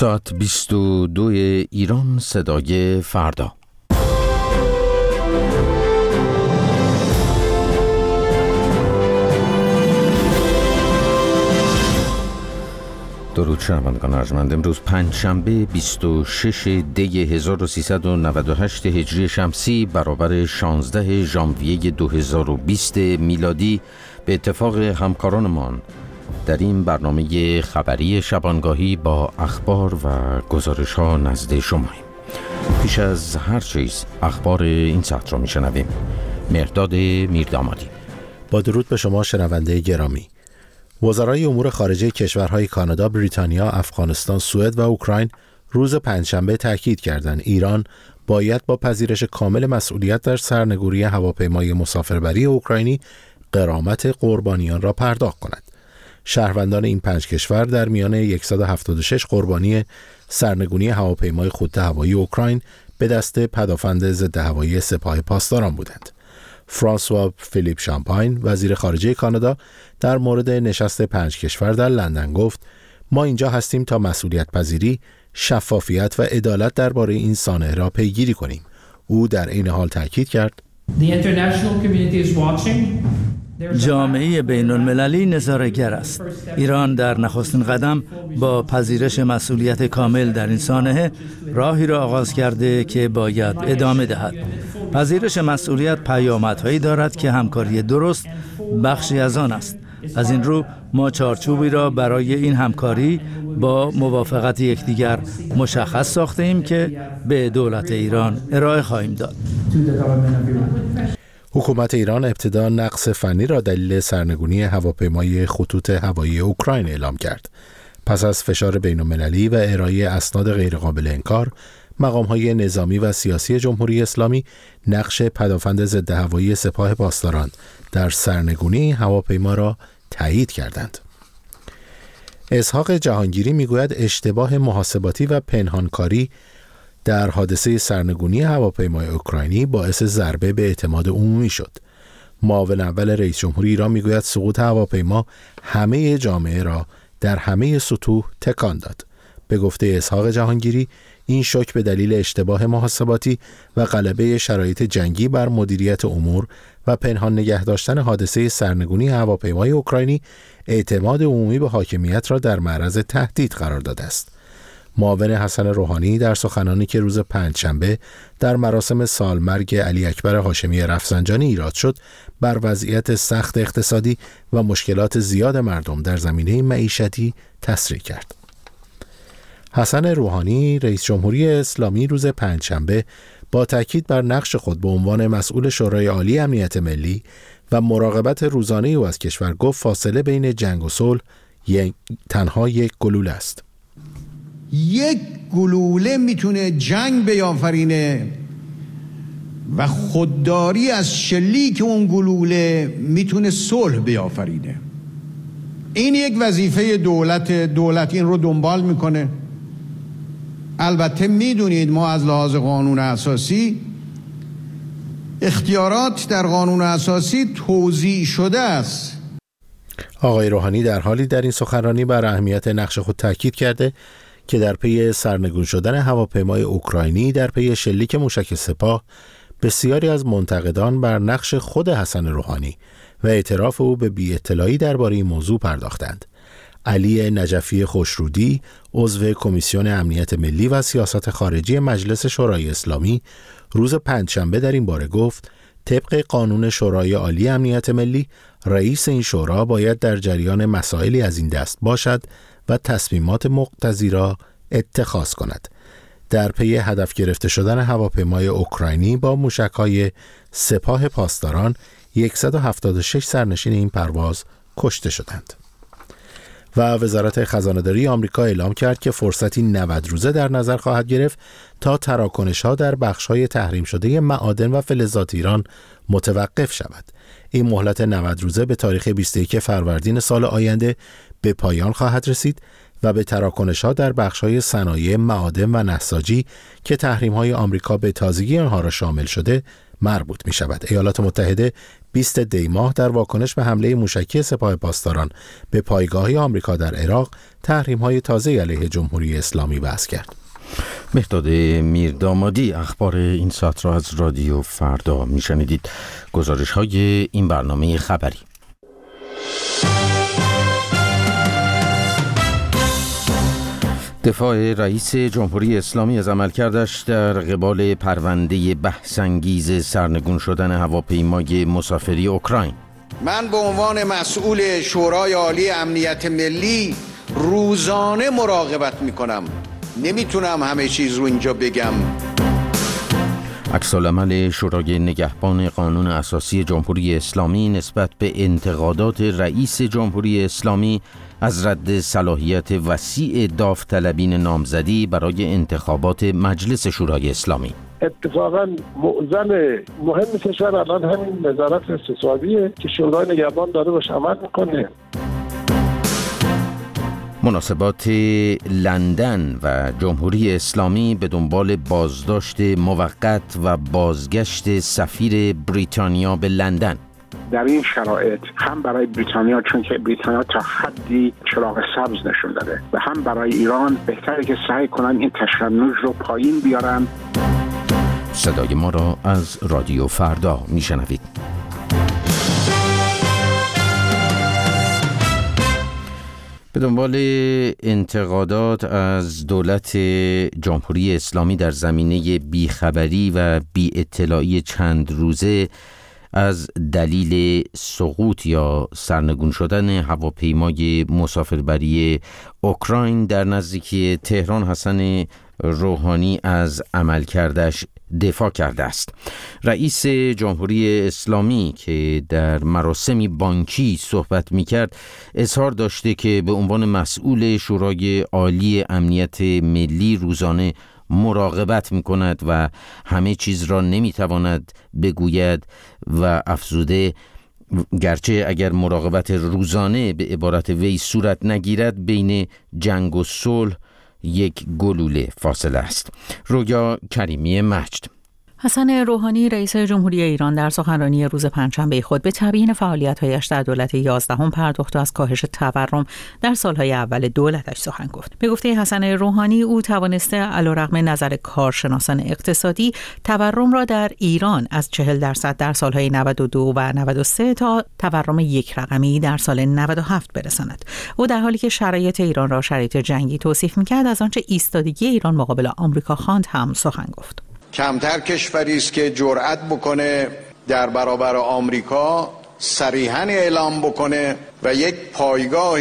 ساعت 22 ایران، صدای فردا. درود شنوندگان ارجمند. امروز پنجشنبه 26 دی 1398 هجری شمسی برابر 16 ژانویه 2020 میلادی به اتفاق همکارانمان در این برنامه خبری شبانگاهی با اخبار و گزارش ها نزد شماییم. پیش از هر چیز اخبار این ساعت را میشنویم. مهرداد میردامادی. با درود به شما شنونده گرامی. وزرای امور خارجه کشورهای کانادا، بریتانیا، افغانستان، سوئد و اوکراین روز پنجشنبه تاکید کردند ایران باید با پذیرش کامل مسئولیت در سرنگونی هواپیمای مسافربری اوکراینی غرامت قربانیان را پرداخت کند. شهروندان این 5 کشور در میان 176 قربانی سرنگونی هواپیمای خودروایی اوکراین به دست پدافند ضد هوایی سپاه پاسداران بودند. فرانسوا فیلیپ شامپاین، وزیر خارجه کانادا، در مورد نشست 5 کشور در لندن گفت: ما اینجا هستیم تا مسئولیت پذیری، شفافیت و عدالت درباره این سانحه را پیگیری کنیم. او در این حال تاکید کرد: جامعه بین المللی نظاره‌گر است. ایران در نخستین قدم با پذیرش مسئولیت کامل در این سانحه راهی را آغاز کرده که باید ادامه دهد. پذیرش مسئولیت پیامدهایی دارد که همکاری درست بخشی از آن است. از این رو ما چارچوبی را برای این همکاری با موافقت یکدیگر مشخص ساخته ایم که به دولت ایران ارائه خواهیم داد. حکومت ایران ابتدا نقص فنی را دلیل سرنگونی هواپیمای خطوط هوایی اوکراین اعلام کرد. پس از فشار بین‌المللی و ارائه اسناد غیرقابل انکار، مقام‌های نظامی و سیاسی جمهوری اسلامی نقش پدافند ضد هوایی سپاه پاسداران در سرنگونی هواپیما را تایید کردند. اسحاق جهانگیری میگوید اشتباه محاسباتی و پنهانکاری در حادثه سرنگونی هواپیمای اوکراینی باعث ضربه به اعتماد عمومی شد. معاون اول رئیس جمهور ایران میگوید سقوط هواپیما همه جامعه را در همه سطوح تکان داد. به گفته اسحاق جهانگیری، این شوک به دلیل اشتباه محاسباتی و غلبه شرایط جنگی بر مدیریت امور و پنهان نگه داشتن حادثه سرنگونی هواپیمای اوکراینی اعتماد عمومی به حاکمیت را در معرض تهدید قرار داده است. معاون حسن روحانی در سخنانی که روز پنجشنبه در مراسم سالمرگ علی اکبر هاشمی رفسنجانی ایراد شد، بر وضعیت سخت اقتصادی و مشکلات زیاد مردم در زمینه معیشتی تصریح کرد. حسن روحانی، رئیس جمهوری اسلامی، روز پنجشنبه با تاکید بر نقش خود به عنوان مسئول شورای عالی امنیت ملی و مراقبت روزانه او از کشور گفت فاصله بین جنگ و صلح تنها یک گلوله است. یک گلوله میتونه جنگ بیافرینه و خودداری از شلیک اون گلوله میتونه صلح بیافرینه. این یک وظیفه دولت این رو دنبال میکنه. البته میدونید ما از لحاظ قانون اساسی اختیارات در قانون اساسی توزیع شده است. آقای روحانی در حالی در این سخنرانی بر اهمیت نقش خود تاکید کرده که در پی سرنگون شدن هواپیمای اوکراینی در پی شلیک موشک سپاه بسیاری از منتقدان بر نقش خود حسن روحانی و اعتراف او به بی‌اطلاعی درباره این موضوع پرداختند. علی نجفی خوشرودی، عضو کمیسیون امنیت ملی و سیاست خارجی مجلس شورای اسلامی، روز پنجشنبه در این باره گفت: طبق قانون شورای عالی امنیت ملی، رئیس این شورا باید در جریان مسائلی از این دست باشد و تصمیمات مقتضی را اتخاذ کند. در پی هدف گرفته شدن هواپیمای اوکراینی با موشک‌های سپاه پاسداران 176 سرنشین این پرواز کشته شدند. و وزارت خزانه‌داری آمریکا اعلام کرد که فرصتی 90 روزه در نظر خواهد گرفت تا تراکنش‌ها در بخش‌های تحریم شده معادن و فلزات ایران متوقف شود. این مهلت 90 روزه به تاریخ 21 فروردین سال آینده به پایان خواهد رسید و به تراکنش‌ها در بخش‌های صنایع معادن و نساجی که تحریم‌های آمریکا به تازگی آنها را شامل شده مربوط می شود. ایالات متحده 20 دی ماه در واکنش به حمله موشکی سپاه پاسداران به پایگاه‌های آمریکا در عراق تحریم‌های تازه علیه جمهوری اسلامی وضع کرد. مهداد میردامادی اخبار این ساعت را از رادیو فردا میشنیدید. گزارش‌های این برنامه خبری. دفاع رئیس جمهوری اسلامی از عملکردش در قبال پرونده بحث‌انگیز سرنگون شدن هواپیمای مسافری اوکراین. من به عنوان مسئول شورای عالی امنیت ملی روزانه مراقبت میکنم. نمیتونم همه چیز رو اینجا بگم. عکس‌العمل شورای نگهبان قانون اساسی جمهوری اسلامی نسبت به انتقادات رئیس جمهوری اسلامی از رد صلاحیت وسیع داوطلبین نامزدی برای انتخابات مجلس شورای اسلامی. اتفاقا معضل مهم کشور الان همین وزارت اقتصادیه که شورای نگهبان داره باش عمل میکنه. مناسبات لندن و جمهوری اسلامی به دنبال بازداشت موقت و بازگشت سفیر بریتانیا به لندن. در این شرایط هم برای بریتانیا، چون که بریتانیا تا حدی چراغ سبز نشون داده، و هم برای ایران بهتره که سعی کنن این تشنج رو پایین بیارن. صدای ما را از رادیو فردا میشنوید. به دنبال انتقادات از دولت جمهوری اسلامی در زمینه بیخبری و بی اطلاعی چند روزه از دلیل سقوط یا سرنگون شدن هواپیمای مسافربری اوکراین در نزدیکی تهران، حسن روحانی از عملکردش دفاع کرده است. رئیس جمهوری اسلامی که در مراسمی بانکی صحبت می‌کرد اظهار داشته که به عنوان مسئول شورای عالی امنیت ملی روزانه مراقبت می‌کند و همه چیز را نمی‌تواند بگوید و افزوده گرچه اگر مراقبت روزانه به عبارت وی صورت نگیرد بین جنگ و صلح یک گلوله فاصله است. رویا کریمی مجد. حسن روحانی رئیس جمهوری ایران در سخنرانی روز پنجشنبه خود به تبیین فعالیت‌هایش در دولت 11 پرداخت و از کاهش تورم در سالهای اول دولتش سخن گفت. به گفته حسن روحانی او توانسته علیرغم نظر کارشناسان اقتصادی تورم را در ایران از 40% در سالهای 92 و 93 تا تورم یک رقمی در سال 97 برساند. او در حالی که شرایط ایران را شرایط جنگی توصیف می‌کرد، از آنچه ایستادگی ایران مقابل آمریکا خواند هم سخن گفت. کمتر کشوری است که جرأت بکنه در برابر آمریکا صریحاً اعلام بکنه و یک پایگاه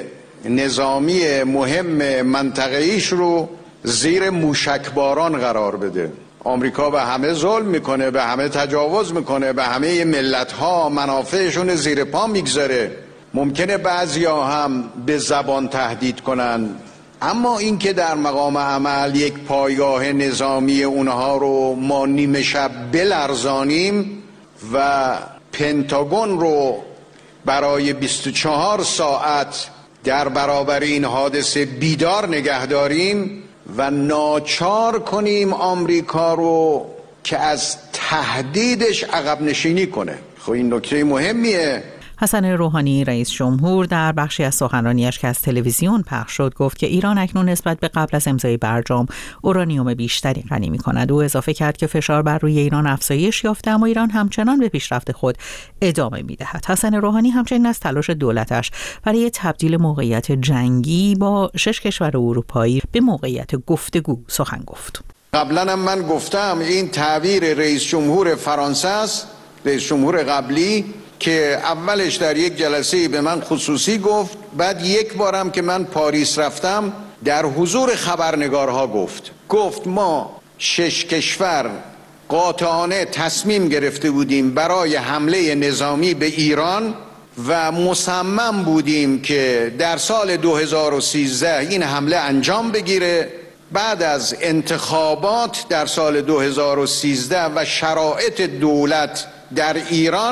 نظامی مهم منطقه‌ایش رو زیر موشکباران قرار بده. آمریکا به همه ظلم میکنه، به همه تجاوز میکنه، به همه ملت‌ها منافعشون زیر پا میگذاره. ممکنه بعضیا هم به زبان تهدید کنن، اما این که در مقام عمل یک پایگاه نظامی اونها رو ما نیمه شب بلرزانیم و پنتاگون رو برای 24 ساعت در برابر این حادثه بیدار نگه داریم و ناچار کنیم آمریکا رو که از تهدیدش عقب نشینی کنه. خب این نکته مهمیه. حسن روحانی رئیس جمهور در بخشی از سخنرانیش که از تلویزیون پخش شد گفت که ایران اکنون نسبت به قبل از امضای برجام اورانیوم بیشتری غنی می‌کند. او اضافه کرد که فشار بر روی ایران افزایش یافته اما ایران همچنان به پیشرفت خود ادامه می‌دهد. حسن روحانی همچنین از تلاش دولتش برای تبدیل موقعیت جنگی با 6 کشور اروپایی به موقعیت گفتگو سخن گفت. قبلا هم من گفتم این تعبیر رئیس جمهور فرانسه است، رئیس جمهور قبلی، که اولش در یک جلسه به من خصوصی گفت، بعد یک بارم که من پاریس رفتم در حضور خبرنگارها گفت ما 6 کشور قاطعانه تصمیم گرفته بودیم برای حمله نظامی به ایران و مصمم بودیم که در سال 2013 این حمله انجام بگیره. بعد از انتخابات در سال 2013 و شرایط دولت در ایران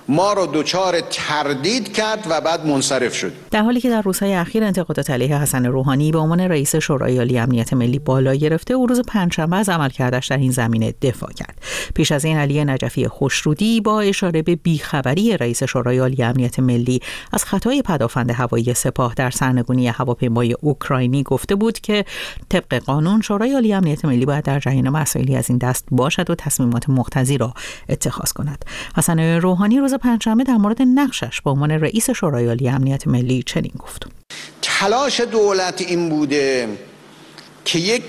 ما رو دچار تردید کرد و بعد منصرف شد. در حالی که در روزهای اخیر انتقادات علیه حسن روحانی به عنوان رئیس شورای عالی امنیت ملی بالا گرفته، او روز پنجشنبه از عملکردش در این زمینه دفاع کرد. پیش از این علی نجفی خوشرودی با اشاره به بیخبری رئیس شورای عالی امنیت ملی از خطای پدافند هوایی سپاه در سرنگونی هواپیمای اوکراینی گفته بود که طبق قانون شورای عالی امنیت ملی باید در جریان مسائلی از این دست باشد و تصمیمات مقتضی را اتخاذ کند. حسن روحانی روز پنجشنبه در مورد نقشش به عنوان رئیس شورای عالی امنیت ملی چنین گفت: تلاش دولت این بوده که یک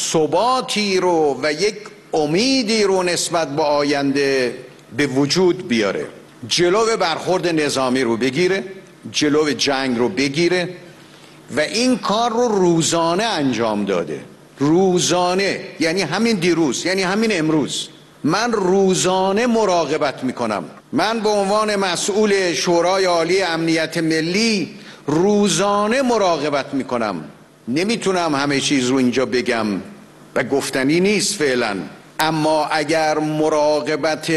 ثباتی رو و یک امیدی رو نسبت به آینده به وجود بیاره، جلو برخورد نظامی رو بگیره، جلو جنگ رو بگیره و این کار رو روزانه انجام داده. روزانه یعنی همین دیروز، یعنی همین امروز من روزانه مراقبت میکنم. من به عنوان مسئول شورای عالی امنیت ملی روزانه مراقبت میکنم. نمیتونم همه چیز رو اینجا بگم و گفتنی نیست فعلا، اما اگر مراقبت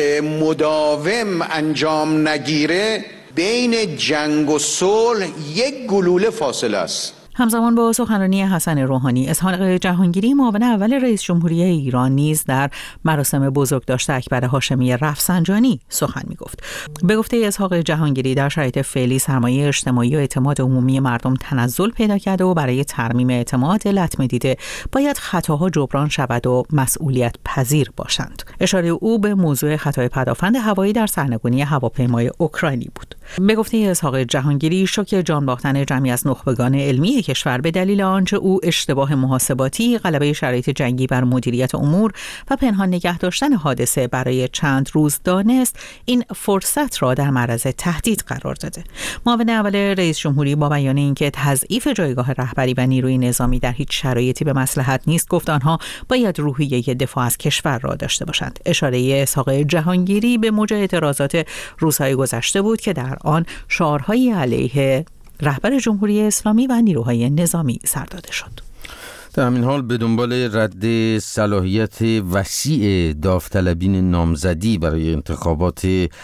مداوم انجام نگیره بین جنگ و صلح یک گلوله فاصله است. همزمان با سخنرانی حسن روحانی، اسحاق جهانگیری معاون اول رئیس جمهوری ایران نیز در مراسم بزرگداشت اکبر هاشمی رفسنجانی سخن می‌گفت. به گفته اسحاق جهانگیری، در شرایط فعلی سرمایه اجتماعی و اعتماد عمومی مردم تنزل پیدا کرده و برای ترمیم اعتماد لطمه دیده باید خطاها جبران شود و مسئولیت پذیر باشند. اشاره او به موضوع خطای پدافند هوایی در سرنگونی هواپیمای اوکراینی بود. به گفته اسحاق جهانگیری، شوک جان باختن جمعی از نخبگان علمی کشور به دلیل آنچه او اشتباه محاسباتی، غلبه شرایط جنگی بر مدیریت امور و پنهان نگه داشتن حادثه برای چند روز دانست، این فرصت را در معرض تهدید قرار داده. معاون اول رئیس جمهوری با بیان اینکه تضعیف جایگاه رهبری و نیروی نظامی در هیچ شرایطی به مصلحت نیست، گفت آنها باید روحیه دفاع از کشور را داشته باشند. اشاره اسحاق جهانگیری به موج اعتراضات روزهای گذشته بود که در آن شعارهای علیه رهبر جمهوری اسلامی و نیروهای نظامی سر داده شد. در همین حال به دنبال رد صلاحیت وسیع داوطلبین نامزدی برای انتخابات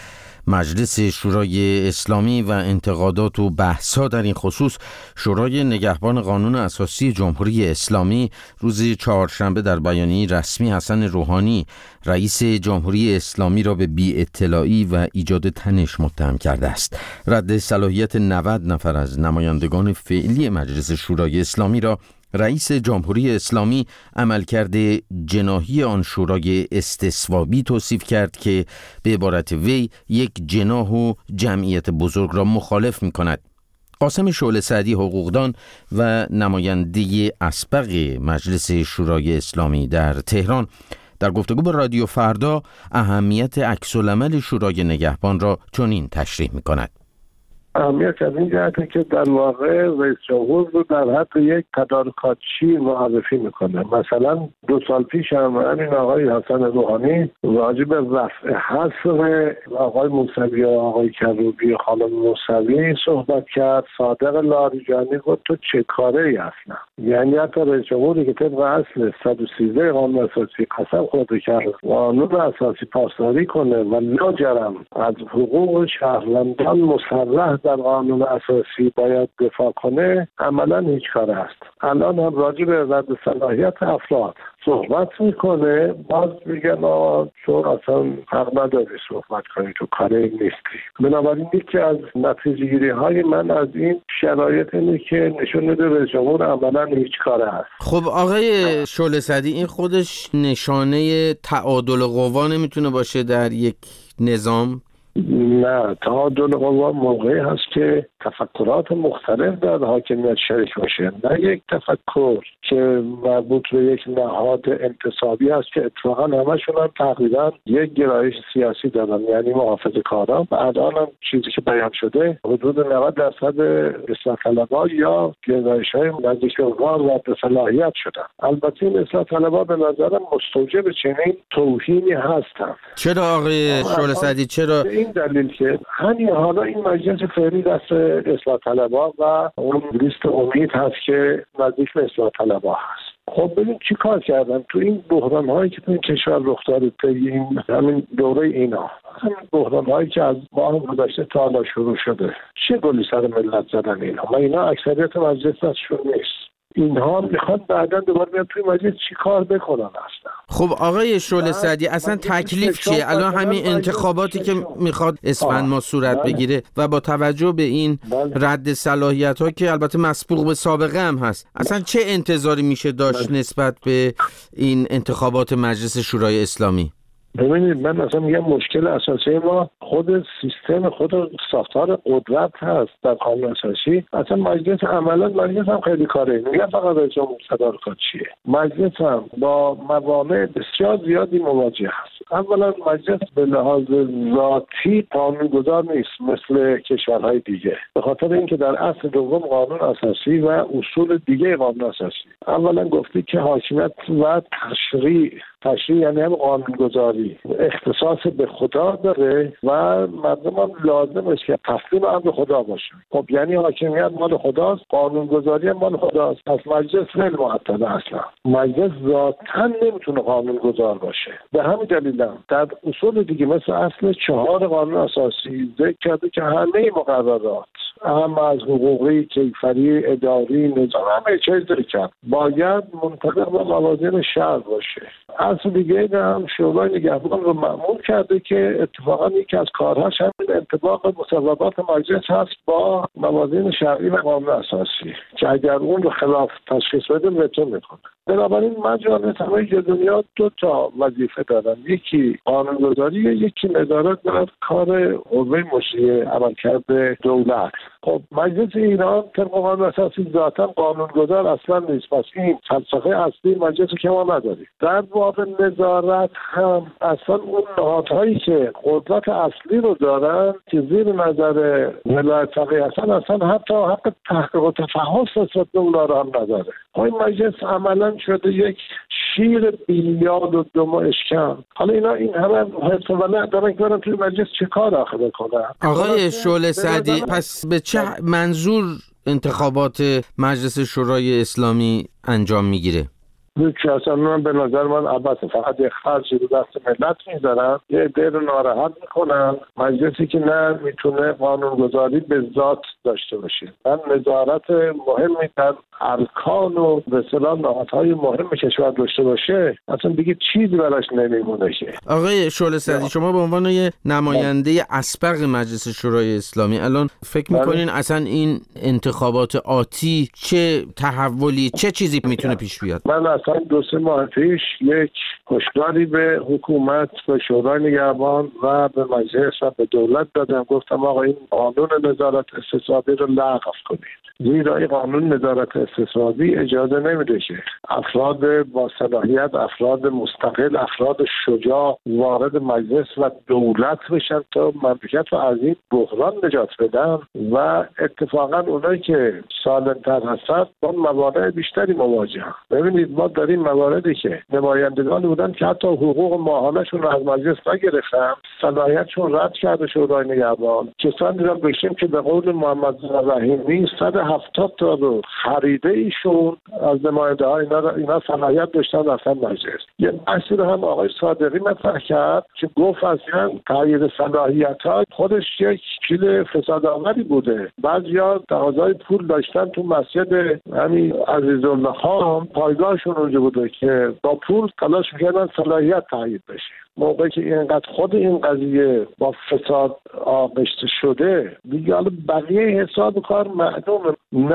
مجلس شورای اسلامی و انتقادات و بحث‌ها در این خصوص، شورای نگهبان قانون اساسی جمهوری اسلامی روز چهارشنبه در بیانیه رسمی حسن روحانی رئیس جمهوری اسلامی را به بی‌اطلاعی و ایجاد تنش متهم کرده است. رد صلاحیت 90 نفر از نمایندگان فعلی مجلس شورای اسلامی را رئیس جمهوری اسلامی عملکرد جناحی آن شورای استثوابی توصیف کرد که به عبارت وی یک جناح و جمعیت بزرگ را مخالف می کند. قاسم شعله سعدی حقوقدان و نماینده اسبق مجلس شورای اسلامی در تهران در گفتگو با رادیو فردا اهمیت عکس‌العمل شورای نگهبان را چنین تشریح می کند. اهمیت از این جهته که در واقع رئیس جمهور رو در حد یک تدارکاتچی معرفی میکنه. مثلا 2 سال پیش هم همین آقای حسن روحانی راجع به رفع حصر آقای موسوی و آقای کروبی و خانم موسوی صحبت کرد. صادق لاریجانی گفت تو چه کاره ای اصلا؟ یعنی حتی رئیس جمهوری که طبق اصل 113 قانون اساسی قسم خورده کرد قانون اساسی پاسداری کنه و لاجرم از حقوق شهروندان مصرح در قانون اساسی باید دفاع کنه، عملا هیچ کار است. الان هم راجع به رد صلاحیت افراد صحبت میکنه، باز میگن تو اصلا حق نداری صحبت کنی، تو کاری نیستی. بنابراین یکی از نتیجه گیری های من از این شرایط اینه که نشون میده رئیس جمهور عملا هیچ کار است. خب آقای شعله سعدی، این خودش نشانه تعادل قوا نمیتونه باشه در یک نظام؟ نه، تعادل قوا موقعی هست که تفکرات مختلف در حاکمیت شریک باشه، نه یک تفکر که مربوط به یک نهاد انتصابی است که اتفاقا همشون هم تقریبا یک گرایش سیاسی دارن، یعنی محافظه‌کاران. و الان هم چیزی که بیان شده حدود 90% اصلاح طلبها یا گرایش‌های نزدیک به رد صلاحیت شدن. البته این اصلاح طلبها به نظرم مستوجب چنین توهینی هستند. چرا آقای شعله سعدی؟ چرا؟ این دلیل که همین حالا این مجلس فعلی دست اصلاح طلبها و اون لیست امید هست که نزدیک به اصلاح طلبها هست. خب ببین چی کار کردن تو این بحران هایی که تو این کشور رخ داده این همین دوره اینا، همین بحران هایی که از ماه گذشته تا حالا شروع شده، چه گلی سر ملت زدن اینا اکثریت مجلس ازشون نیست. اینها میخواد بعدا دوباره بیان توی مجلس چی کار بکنن اصلا. خب آقای شعله سعدی اصلا تکلیف چیه؟ الان همین انتخاباتی که میخواد اسفند ما صورت بگیره و با توجه به این رد صلاحیت ها که البته مسبوق به سابقه هم هست، اصلا چه انتظاری میشه داشت نسبت به این انتخابات مجلس شورای اسلامی؟ ببینید من اصلا میگم مشکل اساسی ما خود سیستم، خود ساختار قدرت هست در قانون اساسی. اصلا مجلس عملا مجلس هم خیلی کاره، میگم فقط رئیس جمهور تدارکات چیه، مجلس هم با موانع بسیار زیادی مواجه هست. اولا مجلس به لحاظ ذاتی قانونگذار نیست مثل کشورهای دیگه، به خاطر اینکه در اصل دوم قانون اساسی و اصول دیگه قانون اساسی اولا گفته که حاکمیت و تشریع یعنی هم قانونگذاری اختصاص به خدا داره و مردم هم لازم است که تسلیم امر خدا باشه. خب یعنی حاکمیت مال خداست، قانونگذاری هم مال خداست. پس مجلس خیلی معطله اصلا. مجلس ذاتاً نمیتونه قانونگذار باشه. به همین دلیل در اصول دیگه مثل اصل 4 قانون اساسی ذکر کرده که همه مقررات اهم از حقوقی، کیفری، اداری، نظام همه چیز ذکر باید منطبق با موازین شرع باشه. اصل دیگه هم شورای نگهبان رو مأمور کرده که اتفاقا یکی از کارهاش همین انطباق مصوبات مجلس هست با موازین شرعی و قانون اساسی که اگر اون رو خلاف تشخیص بده وتو میکنه. بنابراین مجالس همه دنیا 2 تا وظیفه دارن، یکی قانونگذاری، یکی نظارت بر کار قوه مشریع عملکرد دولت. خب مجلس ایران طبق قانون اساسی ذاتاً قانونگذار اصلا نیست، پس این فلسفه اصلی مجلس که ما نداریم. در باب نظارت هم اصلا اون نهادهایی که قدرت اصلی رو دارن که زیر نظر ولایت فقیه هستن اصلا حتی حق تحقیق و تفحص نسبت به اونا رو هم نداره. این مجلس عملاً شده یک شیر بیاد و دم و اشکم. حالا این همه حرف ولع دارن که برن توی مجلس چه کار آخه بکنن؟ آقای شعله سعدی پس به چه منظور انتخابات مجلس شورای اسلامی انجام میگیره؟ که اصلا من به نظر من عباس فقط یک خرج رو دست ملت میذارن، یه عده رو ناراحت میکنن. مجلسی که نه میتونه قانونگذاری به ذات داشته باشه، من نظارت مهمی در ارکان و به اصطلاح نهادهای مهم کشور داشته باشه، اصلا دیگه چیزی براش نمیمونه. که آقای شعله سعدی شما به عنوان یه نماینده اسبق مجلس شورای اسلامی الان فکر میکنین اصلا این انتخابات آتی چه تحولی، چه چیزی میتونه پیش بیاد؟ من اصلا 2-3 ماه پیش یک هشداری به حکومت، به شورای نگهبان و به مجلس و به دولت دادم. گفتم آقا این قانون نظارت استصوابی رو لغو کنید، زیرا این قانون نظارت استصوابی اجازه نمیده که افراد با صلاحیت، افراد مستقل، افراد شجاع وارد مجلس و دولت بشن تا مملکت رو از این بحران نجات بدن و اتفاقا اونایی که سالم‌تر هستن با موانع بیشتری مواجهن. ببینید ما داریم مواردی که نمایندگانی بودن که حتی حقوق ماهانه‌شون رو از مجلس نگرفتن، صلاحیتشون رد کرده شورای نگهبان. کسانی را بگیم که به قول محمد رحیمی 170 تا رو خریده ایشون از نماینده ها اینا صلاحیت داشتن رفتن مجلس. یه بحثی رو هم آقای صادقی مطرح کرد که گفت اصلا تایید صلاحیت ها خودش یک چیز فسادآوری بوده. بعضیا تقاضای پول داشتن تو مسجد همین عزیزالله خان، پایگاهشون اونجا بوده که با پول تلاش می‌کردن صلاحیت تایید بشه. موقعی که اینقدر خود این قضیه با فساد آغشته شده دیگه حالا بقیه حساب کار معلومه.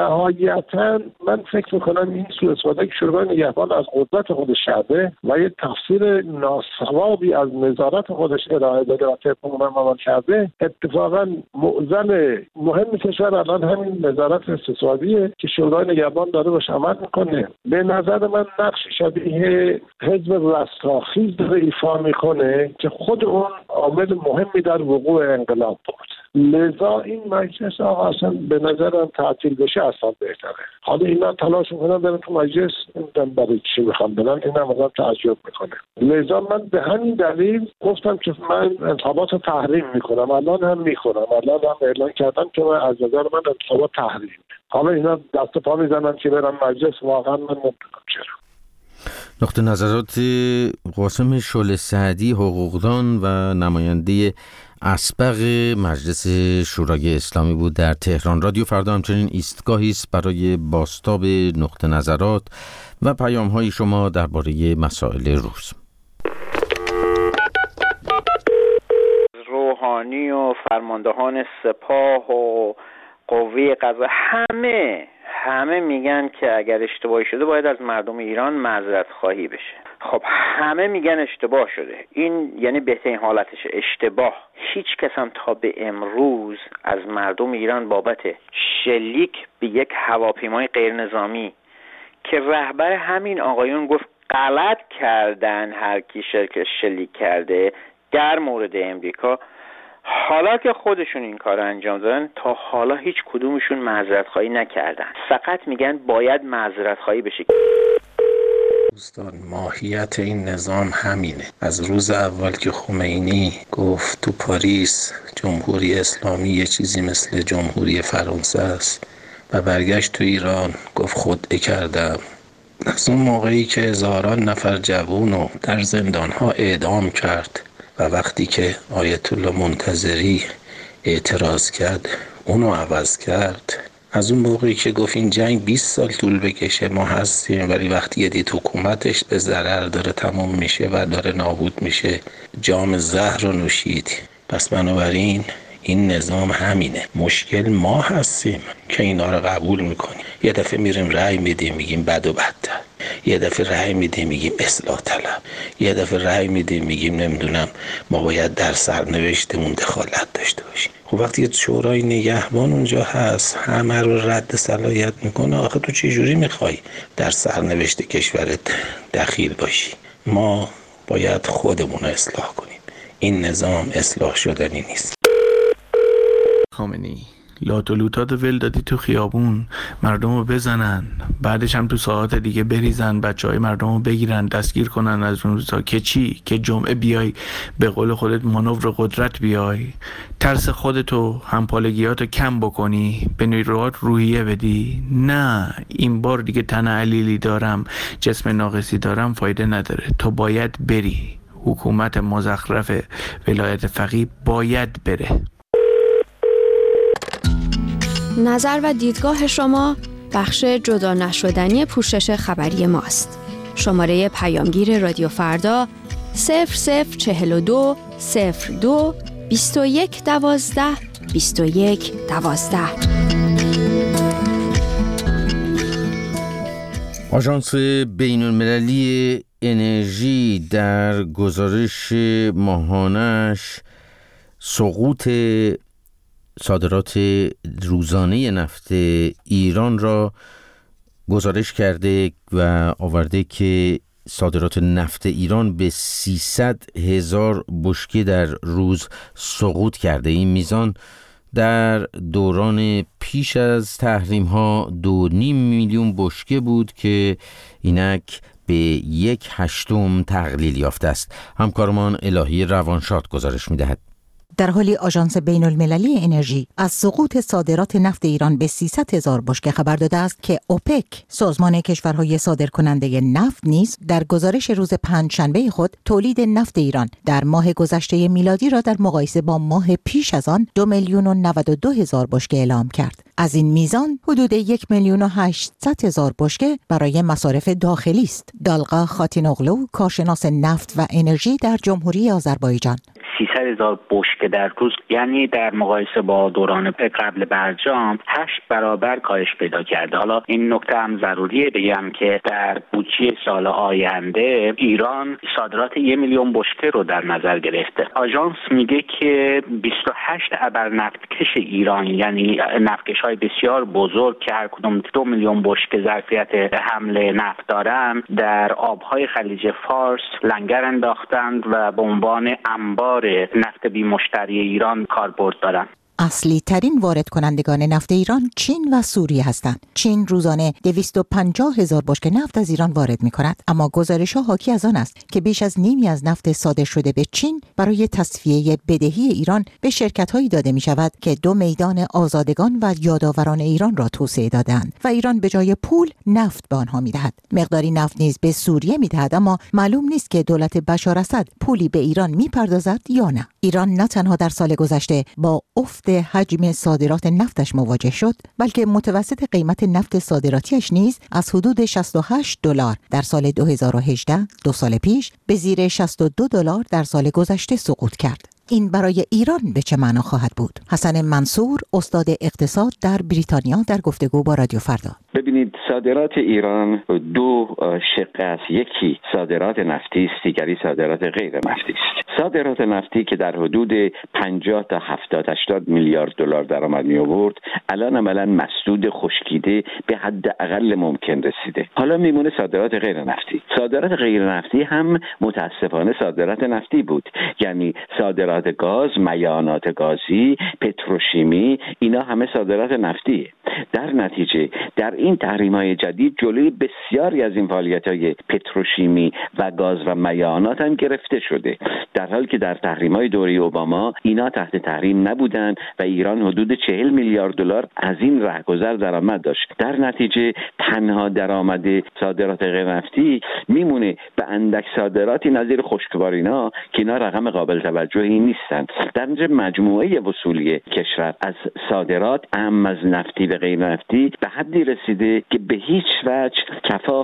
نهایتا من فکر میکنم این سوء استفاده که شورای نگهبان از قدرت خودش کرده و یه تفسیر ناصوابی از نظارت خودش ارائه داده و طبق اون عمل کرده، اتفاقا معضل مهم کشور الان همین نظارت استصوابیه که شورای نگهبان داره باش عمل میکنه. به نظر من نقش شبیه حزب رستاخیز داره ایفا میکنه که خود اون عامل مهمی در وقوع انقلاب بود. لذا این مجلس آقا اصلا به نظرم تعطیل بشه اصلا بهتره. حالا اینا تلاش میکنن برن تو مجلس، برای چی میخوان برن؟ این هم تعجب میکنه. لذا من به همین دلیل گفتم که من انتخابات رو تحریم میکنم. الان هم میکنم، الان هم اعلان کردم که من از نظر من انتخابات تحریم. حالا اینا دست پا میزنن که برن مجلس، واقعا من نمیدونم چرا. نقطه نظرات قاسم شعله سعدی، حقوقدان و نماینده اسبق مجلس شورای اسلامی بود در تهران. رادیو فردا همچنین ایستگاهی است برای بازتاب نقطه نظرات و پیام‌های شما درباره مسائل روز. روحانی و فرماندهان سپاه و قوه قضاییه همه میگن که اگر اشتباهی شده باید از مردم ایران معذرت خواهی بشه. خب همه میگن اشتباه شده، این یعنی بهترین حالتش اشتباه. هیچ کس هم تا به امروز از مردم ایران بابت شلیک به یک هواپیمای غیر نظامی که رهبر همین آقایون گفت غلط کردن هر کی شلیک کرده در مورد امریکا، حالا که خودشون این کار انجام دادن تا حالا هیچ کدومشون معذرت خواهی نکردن، فقط میگن باید معذرت خواهی بشه. دوستان، ماهیت این نظام همینه. از روز اول که خمینی گفت تو پاریس جمهوری اسلامی یه چیزی مثل جمهوری فرانسه است و برگشت تو ایران گفت خودعه کردم، از اون موقعی که هزاران نفر جوونو در زندانها اعدام کرد و وقتی که آیت الله منتظری اعتراض کرد اونو عوض کرد، از اون موقعی که گفت این جنگ 20 سال طول بکشه ما هستیم، ولی وقتی دید حکومتش به ضرر داره تموم میشه و داره نابود میشه جام زهر رو نوشید. پس بنابراین این نظام همینه. مشکل ما هستیم که اینا رو قبول میکنیم. یه دفعه میریم رأی میدیم میگیم بد و بدتر، یه دفعه رأی میدیم میگیم اصلاح طلب، یه دفعه رأی میدیم میگیم نمیدونم ما باید در سرنوشتمون دخالت داشته باشیم. خب وقتی یه شورای نگهبان اونجا هست همه رو رد صلاحیت میکنه، آخه تو چه جوری میخوای در سرنوشت کشورت دخیل باشی؟ ما باید خودمون رو اصلاح کنیم. این نظام اصلاح شدنی نیست. خامنه‌ای لات و لوتات ول دادی تو خیابون مردم رو بزنن، بعدش هم تو ساعات دیگه بریزن بچهای مردم رو بگیرن دستگیر کنن از اون روزا که چی؟ که جمعه بیای به قول خودت مانور قدرت بیای، ترس خودتو همپالگیاتو کم بکنی، به نیروهات روحیه بدی. نه، این بار دیگه تن علیلی دارم جسم ناقصی دارم فایده نداره، تو باید بری. حکومت مزخرف ولایت فقیه باید بره. نظر و دیدگاه شما بخش جدا نشدنی پوشش خبری ماست. شماره پیامگیر رادیو فردا 0042 02 21 12 21 12. آژانس بین‌المللی انرژی در گزارش ماهانش سقوط صادرات روزانه نفت ایران را گزارش کرده و آورده که صادرات نفت ایران به 300,000 بشکه در روز سقوط کرده. این میزان در دوران پیش از تحریم ها 2.5 میلیون بشکه بود که اینک به 1/8 تقلیل یافته است. همکارمان الهی روانشاد گزارش می‌دهد. در حالی آژانس بین‌المللی انرژی از سقوط صادرات نفت ایران به 300,000 بشکه خبر داده است که اوپک، سازمان کشورهای صادرکننده نفت نیز در گزارش روز پنجشنبه خود تولید نفت ایران در ماه گذشته میلادی را در مقایسه با ماه پیش از آن 2,092,000 بشکه اعلام کرد. از این میزان حدود 1,800,000 بشکه برای مصارف داخلی است. دالغا خاتینوغلو، کارشناس نفت و انرژی در جمهوری آذربایجان: 300,000 بشکه در روز، یعنی در مقایسه با دوران قبل برجام 8 برابر کاهش پیدا کرده. حالا این نکته هم ضروریه بگم که در بودجه سال آینده ایران صادرات 1 میلیون بشکه رو در نظر گرفته. آژانس میگه که 28 ابر نفتکش ایران، یعنی نفتکش‌های بسیار بزرگ که هر کدوم 2 میلیون بشکه ظرفیت حمل نفت دارن، در آبهای خلیج فارس لنگر انداختند و به عنوان انبار نفت بی مشتری ایران کاربرد دارن. اصلی ترین وارد کنندگان نفت ایران چین و سوریه هستند. چین روزانه 250,000 بشکه نفت از ایران وارد می کند، اما گزارش‌ها حاکی از آن است که بیش از نیمی از نفت صادر شده به چین برای تصفیه بدهی ایران به شرکت‌هایی داده می شود که 2 میدان آزادگان و یادآوران ایران را توسعه دادند و ایران به جای پول نفت به آنها می دهد. مقداری نفت نیز به سوریه می دهد، اما معلوم نیست که دولت بشار اسد پولی به ایران می پردازد یا نه. ایران نه تنها در سال گذشته با افت حجم صادرات نفتش مواجه شد، بلکه متوسط قیمت نفت صادراتیش نیز از حدود $68 در سال 2018 2 سال پیش به زیر $62 در سال گذشته سقوط کرد. این برای ایران به چه معنا خواهد بود؟ حسن منصور، استاد اقتصاد در بریتانیا، در گفتگو با رادیو فردا. ببینید، صادرات ایران 2 شق است. یکی صادرات نفتی است، دیگری صادرات غیر نفتی است. صادرات نفتی که در حدود 50 تا 70-80 میلیارد دلار درآمد می آورد، الان عملاً مسدود، خشکیده، به حد اقل ممکن رسیده. حالا میمونه صادرات غیر نفتی. صادرات غیر نفتی هم متاسفانه صادرات نفتی بود، یعنی صادرات گاز، میانات گازی، پتروشیمی، اینا همه صادرات نفتیه. در نتیجه در این تحریم‌های جدید جلوی بسیاری از این فعالیت‌های پتروشیمی و گاز و میانات هم گرفته شده، در حالی که در تحریم‌های دوره اوباما اینا تحت تحریم نبودند و ایران حدود 40 میلیارد دلار از این رهگذر درآمد داشت. در نتیجه تنها درآمد صادرات غیر نفتی میمونه به اندک صادراتی نظیر خشکبارینا که اینا رقم قابل توجهی نیستند. در نتیجه مجموعه وصولی کشور از صادرات اهم از نفتی و غیر نفتی به حدی رسیده که به هیچ وجه کفاف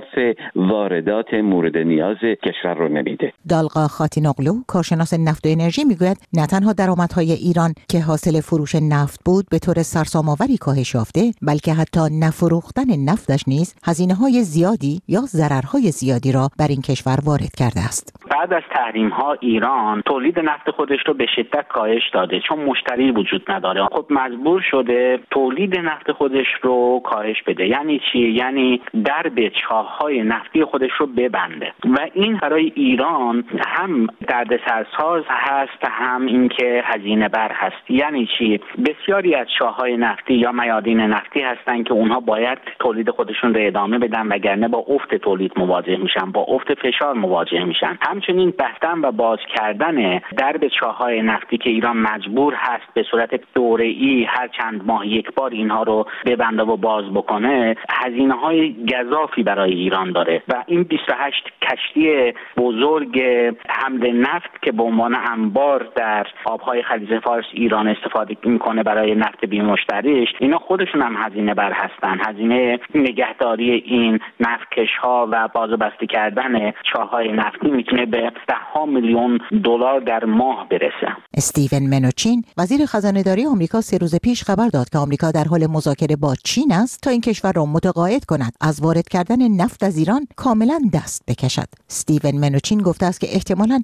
واردات مورد نیاز کشور رو نمیده. دالقا خاتینوغلو، کارشناس نفت و انرژی، میگوید نه تنها درآمدهای ایران که حاصل فروش نفت بود به طور سرسام‌آوری کاهش یافته، بلکه حتی نفروختن نفتش نیز هزینه‌های زیادی یا ضررهای زیادی را بر این کشور وارد کرده است. بعد از تحریم‌ها ایران تولید نفت خودش رو به شدت کاهش داده، چون مشتری وجود نداره. خب مجبور شده تولید نفت خودش رو کاهش بده. یعنی چی؟ یعنی درب چاه‌های نفتی خودش رو ببنده و این برای ایران هم دردسرساز هست، هم اینکه هزینه بر هست. یعنی چی؟ بسیاری از چاه‌های نفتی یا میادین نفتی هستن که اونها باید تولید خودشون رو ادامه بدن، وگرنه با افت تولید مواجه میشن، با افت فشار مواجه میشن. همچنین بستن و باز کردن درب چاه‌های نفتی که ایران مجبور هست به صورت دوره‌ای هر چند ماه یک بار اینها رو ببنده و باز بکنه، هزینه‌های گزافی برای ایران داره و این 28 کشتی بزرگ حمل نفت که به عنوان انبار در آب‌های خلیج فارس ایران استفاده میکنه برای نفت بی‌مشتریش، اینا خودشون هم هزینه بر هستن. هزینه نگهداری این نفتکش‌ها و باز و بسته کردن چاه‌های نفتی میتونه به $10 میلیون در ماه برسه. استیون منوچین، وزیر خزانه‌داری آمریکا، 3 روز پیش خبر داد که آمریکا در حال مذاکره با چین است تا این کشور را متقاعد کند از وارد کردن نفت از ایران کاملا دست بکشد. استیون منوچین گفته است که احتمالاً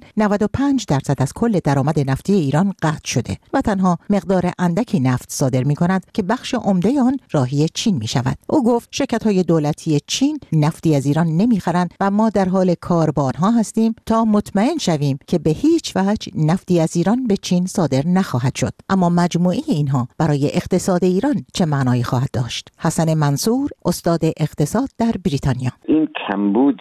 95% از کل درآمد نفتی ایران قطع شده و تنها مقدار اندکی نفت صادر می‌کند که بخش عمده آن راهی چین می‌شود. او گفت شرکت‌های دولتی چین نفتی از ایران نمی‌خرند و ما در حال کار با آنها هستیم تا مطمئن شویم که به هیچ وجه نفتی از ایران به چین صادر نخواهد شد. اما مجموعه اینها برای اقتصاد ایران چه معنایی خواهد داشت؟ حسن منصور، استاد اقتصاد در بریتانیا. این کمبود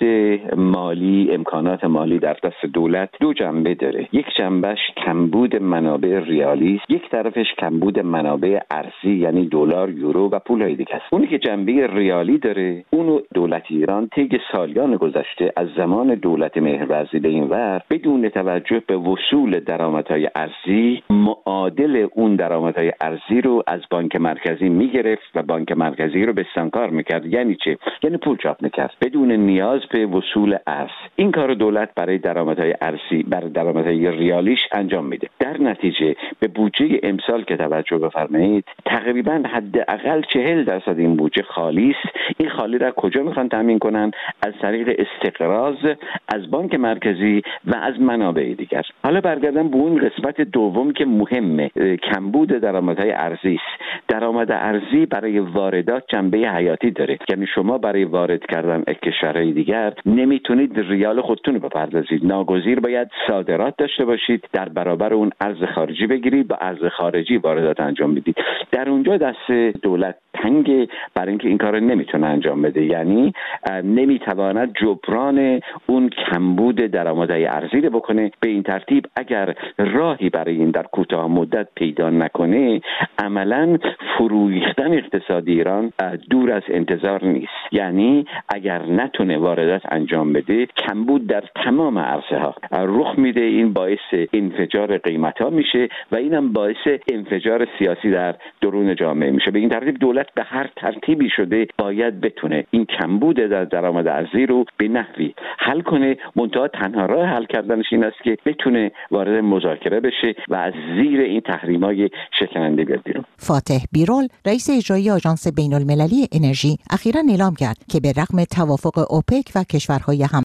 مالی، امکانات مالی در دست دولت 2 جنبه داره. یک جنبهش کمبود منابع ریالی است، یک طرفش کمبود منابع ارزی یعنی دلار، یورو و پولهای دیگه است. اونی که جنبه ریالی داره، اونو دولت ایران طی سالیان گذشته از زمان دولت مهروزی به این ور بدون توجه به وصول درآمدهای ارزی معادل اون درآمدهای ارزی رو از بانک مرکزی میگرفت و بانک مرکزی رو بستانکار میکرد. یعنی چه؟ یعنی پول چاپ میکرد بدون نیاز به وصول ارز. این کار دولت برای درآمدهای ارزی، برای درآمدهای ریالیش انجام میده. در نتیجه به بودجه امسال که توجه بفرمایید، تقریبا حداقل 40% این بودجه خالی است. این خالی را کجا میخوان تامین کنن؟ از طریق استقراض از بانک مرکزی ارزی و از منابع دیگر. حالا برگردم به اون قسمت دوم که مهمه، کمبود درآمدهای ارزی است. درآمد ارزی برای واردات جنبه حیاتی داره، یعنی شما برای وارد کردن کشورهای دیگر نمیتونید ریال خودتون رو بپردازید، ناگزیر باید صادرات داشته باشید، در برابر اون ارز خارجی بگیرید، با ارز خارجی واردات انجام بدید. در اونجا دست دولت تنگ برای اینکه این کارو نمیتونه انجام بده، یعنی نمیتواند جبران اون کمبود درآمدهای ارزی رو بکنه. به این ترتیب اگر راهی برای این در کوتاه مدت پیدا نکنه، عملاً فروریختن اقتصاد ایران دور از انتظار نیست. یعنی اگر نتونه واردات انجام بده، کمبود در تمام عرصه ها رخ میده، این باعث انفجار قیمت ها میشه و اینم باعث انفجار سیاسی در درون جامعه میشه. به این ترتیب دولت به هر ترتیبی شده باید بتونه این کمبود در درآمد ارزی رو به نحوی حل کنه. منتها تنها راه حل کردنش این است که بتونه وارد مذاکره بشه و از زیر این تحریم‌های شکننده بیاد بیرون. فاتح بیرول، رئیس اجرایی آژانس بین‌المللی انرژی، اخیراً اعلام کرد که به رغم توافق اوپک و کشورهای